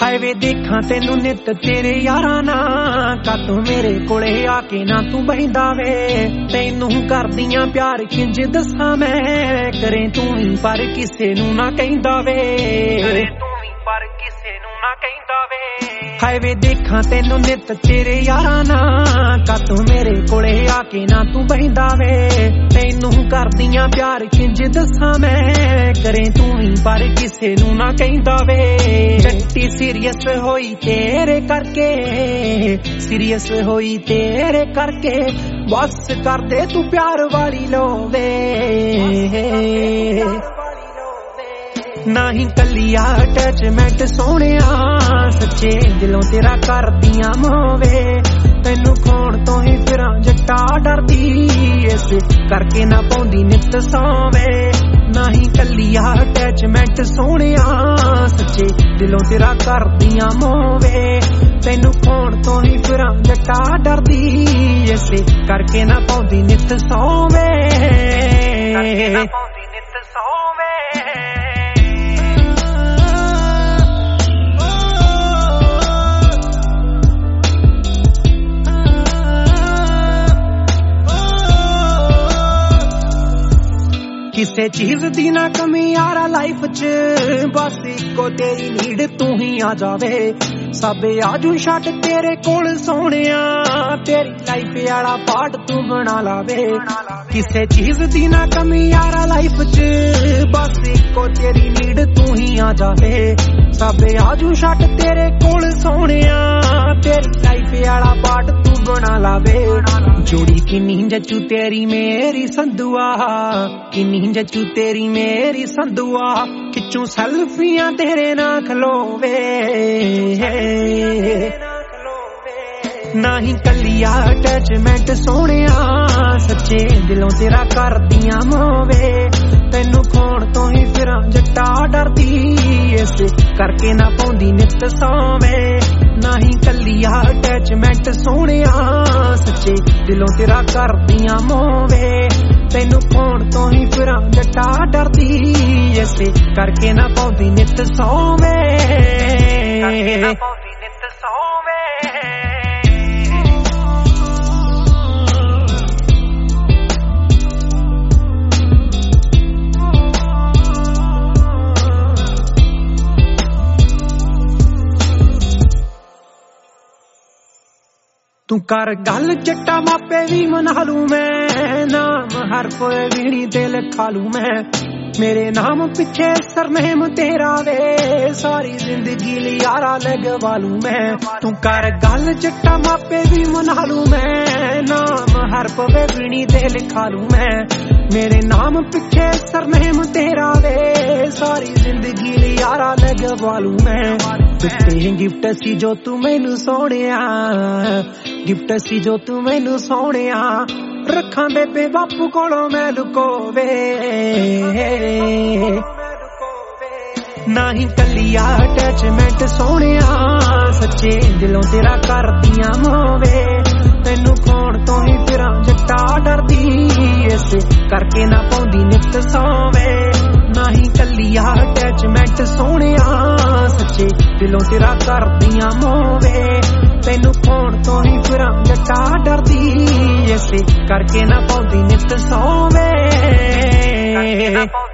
ਹਾਏ ਵੇ ਦੇਖਾਂ ਤੈਨੂੰ ਨਿੱਤ ਤੇਰੇ ਯਾਰਾਂ ਨਾਲ, ਕਾਤੋਂ ਮੇਰੇ ਕੋਲੇ ਆ ਕੇ ਨਾ ਤੂੰ ਬਹਿੰਦਾ ਵੇ। ਤੈਨੂੰ ਕਰਦੀਆਂ ਪਿਆਰ ਕਿੰਜ ਦੱਸਾਂ ਮੈਂ, ਕਰੇ ਤੂੰ ਵੀ ਪਰ ਕਿਸੇ ਨੂੰ ਨਾ ਕਹਿੰਦਾ ਵੇ, ਕਰੇ ਤੂੰ ਵੀ ਪਰ ਕਿਸੇ ਨੂੰ ਨਾ ਕਹਿੰਦਾ ਵੇ। ਹਾਏ ਵੇ ਦੇਖਾਂ ਤੈਨੂੰ ਨਿੱਤ ਤੇਰੇ ਯਾਰਾਂ ਨਾਲ, ਕਾਤੋਂ ਮੇਰੇ ਕੋਲੇ ਆ ਕੇ ਨਾ ਤੂੰ ਬਹਿੰਦਾ ਵੇ। ਤੈਨੂੰ ਕਰਦੀਆਂ ਪਿਆਰ ਕਿੰਜ ਦੱਸਾਂ ਮੈਂ, ਕਰੇ ਤੂੰ ਵੀ ਪਰ ਕਿਸੇ ਨੂੰ ਨਾ ਕਹਿੰਦਾ ਵੇ। ਜੱਟੀ ਸੀਰੀਅਸ ਹੋਈ ਤੇਰੇ ਕਰਕੇ, ਸੀਰੀਅਸ ਹੋਈ ਤੇਰੇ ਕਰਕੇ, ਬਸ ਕਰਦੇ ਤੂੰ ਪਿਆਰ ਵਾਲੀ ਲੋਵੇ। ਨਹੀਂ ਕੱਲੀਆ ਅਟੈਚਮੈਂਟ ਸੋਹਣਿਆ, ਸੱਚੇ ਦਿਲੋਂ ਤੇਰਾ ਕਰਦੀਆਂ ਮੋਵੇ। ਤੈਨੂੰ ਖੋਣ ਤੋਂ ਹੀ ਫਿਰਾਂ ਜੱਟਾ ਡਰਦੀ, ਇਸ ਕਰਕੇ ਨਾ ਪਾਉਂਦੀ ਨਿੱਤ ਸੌਵੇ। ਨਹੀਂ ਕੱਲੀਆ ਅਟੈਚਮੈਂਟ ਸੋਹਣਿਆ, ਸੱਚੇ ਦਿਲੋਂ ਤੇਰਾ ਕਰਦੀਆਂ ਮੋਵੇ। ਤੈਨੂੰ ਖੋਣ ਤੋਂ ਹੀ ਫਿਰਾਂ ਜੱਟਾ ਡਰਦੀ, ਇਸ ਕਰਕੇ ਨਾ ਪਾਉਂਦੀ ਨਿੱਤ ਸੌਵੇ, ਕਰਕੇ ਨਾ ਪਾਉਂਦੀ ਨਿੱਤ ਸੌਵੇ। ਕਿਸੇ ਚੀਜ਼ ਦੀ ਨਾ ਕਮੀ ਯਾਰਾ ਲਾਈਫ 'ਚ, ਬਸ ਇੱਕੋ ਤੇਰੀ ਨੀਡ ਤੂੰ ਹੀ ਆ ਜਾਵੇ। ਸਭ ਆਜੂ ਛੱਡ ਤੇਰੇ ਕੋਲ ਸੋਹਣਿਆ, ਤੇਰੀ ਲਾਈਫ ਵਾਲਾ ਪਾਰਟ ਤੂੰ ਬਣਾ ਲਾਵੇ। ਕਿਸੇ ਚੀਜ਼ ਦੀ ਨਾ ਕਮੀ ਯਾਰਾ ਲਾਈਫ 'ਚ, ਬਸ ਇੱਕੋ ਤੇਰੀ ਨੀਡ ਤੂੰ ਹੀ ਆ ਜਾਵੇ। ਸਭ ਆਜੂ ਛੱਡ ਤੇਰੇ ਕੋਲ ਸੋਹਣਿਆ, ਤੇਰੀ ਲਾਈਫ ਵਾਲਾ ਪਾਰਟ ਤੂੰ ਬਣਾ ਲਾਵੇ। ਜੋੜੀ ਕਿੰਨੀ ਜੱਚੂ ਤੇਰੀ ਮੇਰੀ ਸੰਦੂਆ, ਕਿੰਨੀ ਜੱਚੂ ਤੇਰੀ ਮੇਰੀ ਸੰਦੂਆ, ਖਿੱਚੂ ਸੈਲਫੀਆਂ ਤੇਰੇ ਨਾਲ ਖਲੋਵੇ। ਨਹੀਂ ਕੱਲੀਆ ਅਟੈਚਮੈਂਟ ਸੋਹਣਿਆ, ਸੱਚੇ ਦਿਲੋਂ ਤੇਰਾ ਕਰਦੀਆਂ ਮੋਵੇ। ਤੈਨੂੰ ਖੋਣ ਤੋਂ ਹੀ ਫਿਰਾਂ ਜੱਟਾ ਡਰਦੀ, ਇਸ ਕਰਕੇ ਨਾ ਪਾਉਂਦੀ ਨਿੱਤ ਸੌਵੇ। ਨਹੀਂ ਕੱਲੀਆ ਅਟੈਚਮੈਂਟ ਸੋਹਣਿਆ, ਸੱਚੇ ਦਿਲੋਂ ਤੇਰਾ ਕਰਦੀਆਂ ਮੋਵੇ। ਤੈਨੂੰ ਖੋਣ ਤੋਂ ਹੀ ਫਿਰਾਂ ਜੱਟਾ ਡਰਦੀ, ਇਸ ਕਰਕੇ ਨਾ ਪਾਉਂਦੀ ਨਿੱਤ ਸੌਵੇ, ਕਰਕੇ ਨਾ ਪਾਉਂਦੀ ਨਿੱਤ ਸੌਵੇ। ਤੂੰ ਕਰ ਗੱਲ ਜੱਟਾ ਮਾਪੇ ਵੀ ਮਨਾ ਲੂ ਮੈਂ, ਨਾਮ ਹਰਫ ਵੀ ਨੀ ਤੇ ਲਿਖਾ ਲੂ ਮੈਂ। ਮੇਰੇ ਨਾਮ ਪਿੱਛੇ ਸਰਨੇਮ ਤੇਰਾ ਵੇ, ਸਾਰੀ ਜ਼ਿੰਦਗੀ ਲਈ ਯਾਰਾ ਲਗਵਾ ਲੂ ਮੈਂ। ਤੂੰ ਕਰ ਗੱਲ ਜੱਟਾ ਮਾਪੇ ਵੀ ਮਨਾ ਲੂ ਮੈਂ, ਨਾਮ ਹਰਫ ਵੀ ਨੀ ਤੇ ਲਿਖਾ ਲੂ ਮੈਂ। ਮੇਰੇ ਨਾਮ ਪਿੱਛੇ ਸਰਨੇਮ ਤੇਰਾ ਵੇ, ਸਾਰੀ ਜ਼ਿੰਦਗੀ ਲਈ ਯਾਰਾ ਲਗਵਾ ਲੂ ਮੈਂ। ਦਿੱਤੇ ਗਿਫਟ ਸੀ ਜੋ ਤੂੰ ਮੈਨੂੰ ਸੋਹਣਿਆ, ਗਿਫਟ ਸੀ ਜੋ ਤੂੰ ਮੈਨੂੰ ਸੋਹਣਿਆ, ਰੱਖਾਂ ਬੇਬੇ ਬਾਪੂ ਕੋਲੋਂ ਮੈਂ ਲੁਕੋਵੇ। ਨਹੀਂ ਕੱਲੀਆ ਅਟੈਚਮੈਂਟ ਸੋਹਣਿਆ, ਸੱਚੇ ਦਿਲੋਂ ਤੇਰਾ ਕਰਦੀਆਂ ਮੋਵੇ। ਤੈਨੂੰ ਖੋਣ ਤੋਂ ਹੀ ਫਿਰਾਂ ਜੱਟਾ ਡਰਦੀ, ਇਸ ਕਰਕੇ ਨਾ ਪਾਉਂਦੀ ਨਿੱਤ ਸੌਵੇ। ਨਹੀਂ ਕੱਲੀਆ ਅਟੈਚਮੈਂਟ ਸੋਹਣਿਆ, ਸੱਚੇ ਦਿਲੋਂ ਤੇਰਾ ਕਰਦੀਆਂ ਮੋਵੇ। ਤੈਨੂੰ ਖੋਣ ਤੋਂ ਹੀ ਫਿਰਾਂ ਜੱਟਾ ਡਰਦੀ, ਇਸ ਕਰਕੇ ਨਾ ਪਾਉਂਦੀ ਨਿੱਤ ਸੌਵੇ, ਕਰਕੇ ਨਾ